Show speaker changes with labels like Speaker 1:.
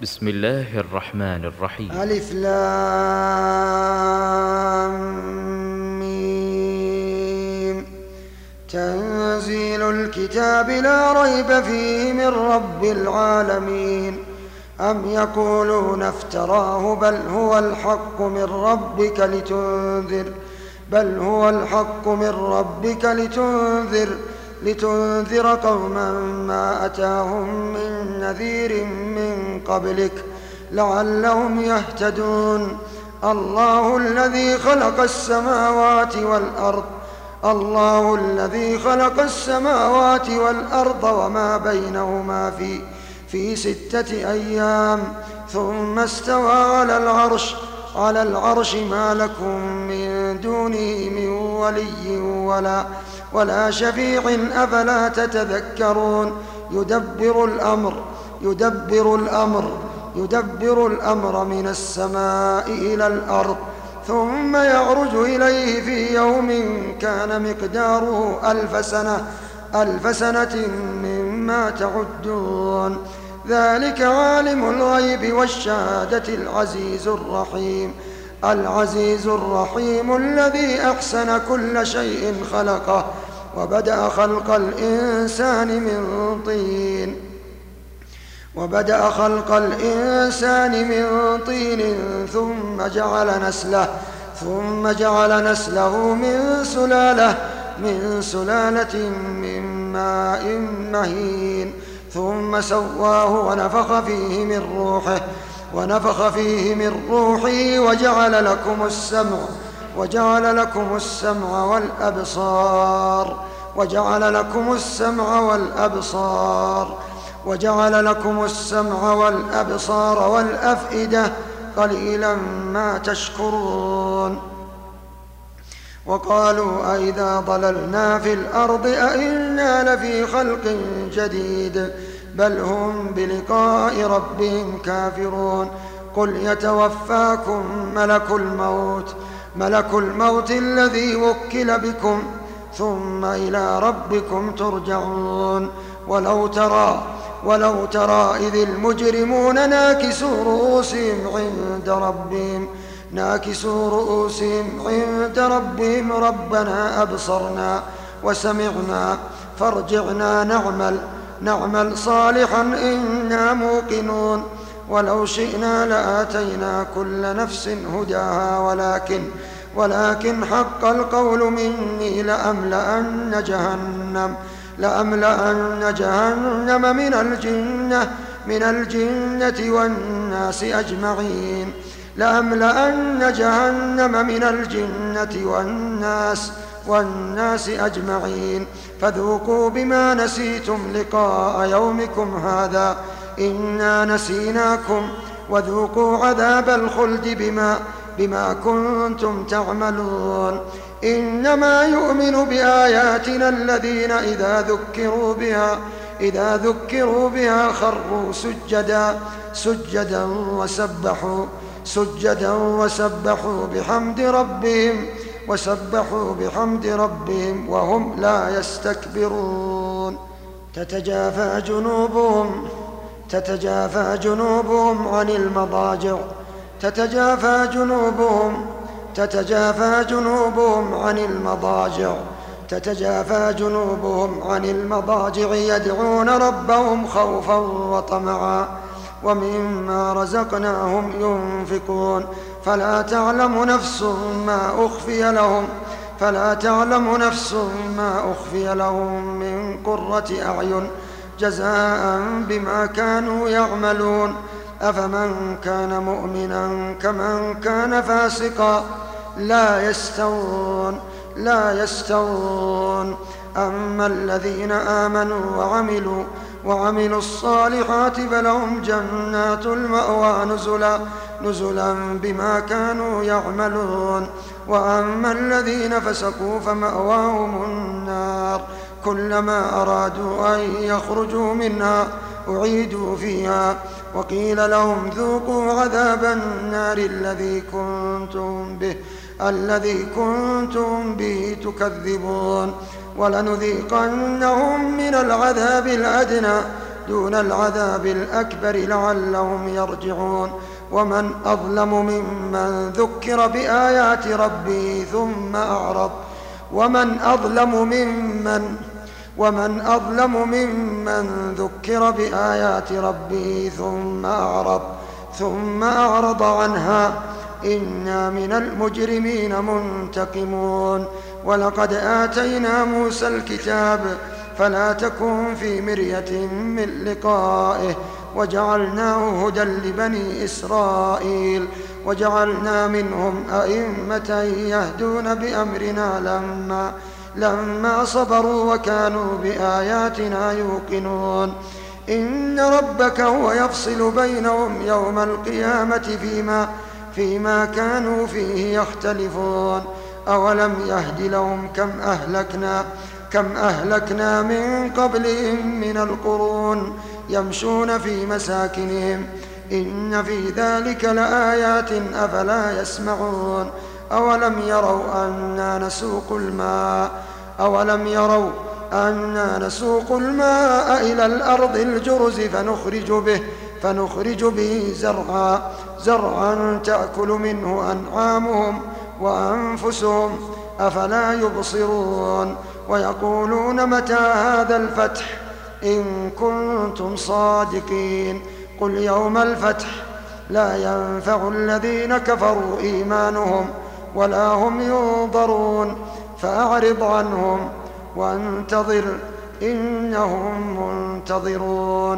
Speaker 1: بسم الله الرحمن الرحيم.
Speaker 2: ألف لام ميم. تنزيل الكتاب لا ريب فيه من رب العالمين. أم يقولون افتراه بل هو الحق من ربك لتنذر قوما ما أتاهم من نذير من قبلك لعلهم يهتدون. الله الذي خلق السماوات والأرض وما بينهما في 6 أيام ثم استوى على العرش ما لكم من دونه من ولي ولا شفيع أفلا تتذكرون. يدبر الأمر من السماء إلى الأرض ثم يعرج إليه في يوم كان مقداره 1000 سنة مما تعدون. ذلك عالم الغيب والشهادة العزيز الرحيم الذي أحسن كل شيء خلقه وبدأ خلق الإنسان من طين ثم جعل نسله من سلالة من ماء مهين ثم سواه ونفخ فيه من روحه وجعل لكم السمع والأبصار والأفئدة قليلا ما تشكرون. وقالوا أئذا ضللنا في الأرض أئنا لفي خلق جديد بل هم بلقاء ربهم كافرون. قل يتوفاكم ملك الموت الذي وكل بكم ثم إلى ربكم ترجعون. ولو ترى إذ المجرمون ناكسوا رؤوسهم عند ربهم ربنا أبصرنا وسمعنا فارجعنا نعمل صالحا إنا موقنون. ولو شئنا لآتينا كل نفس هداها ولكن حق القول مني لأملأن جهنم من الجنة والناس أجمعين فذوقوا بما نسيتم لقاء يومكم هذا إنا نسيناكم وذوقوا عذاب الخلد بما كنتم تعملون. إنما يؤمن بآياتنا الذين إذا ذكروا بها خروا سجدا وسبحوا بحمد ربهم وهم لا يستكبرون. تتجافى جنوبهم عن المضاجع يدعون ربهم خوفا وطمعا ومما رزقناهم ينفقون. فلا تعلم نفس ما أخفي لهم من قرة أعين جزاء بما كانوا يعملون. أفمن كان مؤمنا كمن كان فاسقا لا يستوون. أما الذين آمنوا وعملوا الصالحات فلهم جنات المأوى نزلا بما كانوا يعملون. وأما الذين فسقوا فمأواهم النار كلما أرادوا أن يخرجوا منها أعيدوا فيها وقيل لهم ذوقوا عذاب النار الذي كنتم به تكذبون. ولنذيقنهم من العذاب الأدنى دون العذاب الأكبر لعلهم يرجعون. ومن أظلم ممن ذكر بآيات ربه ثم أعرض ومن أظلم ممن ذكر بآيات ربه ثم أعرض عنها إنا من المجرمين منتقمون. ولقد آتينا موسى الكتاب فلا تكن في مرية من لقائه وجعلناه هدى لبني إسرائيل وجعلنا منهم أئمة يهدون بأمرنا لما صبروا وكانوا بآياتنا يوقنون. إن ربك هو يفصل بينهم يوم القيامة فيما كانوا فيه يختلفون. أولم يهد لهم كم أهلكنا من قبلهم من القرون يمشون في مساكنهم إن في ذلك لآيات أفلا يسمعون. أولم يروا أنا نسوق الماء إلى الأرض الجرز فنخرج به زرعا تأكل منه أنعامهم وأنفسهم أفلا يبصرون. ويقولون متى هذا الفتح إن كنتم صادقين قل يوم الفتح لا ينفع الذين كفروا إيمانهم ولا هم ينظرون فأعرض عنهم وانتظر إنهم منتظرون.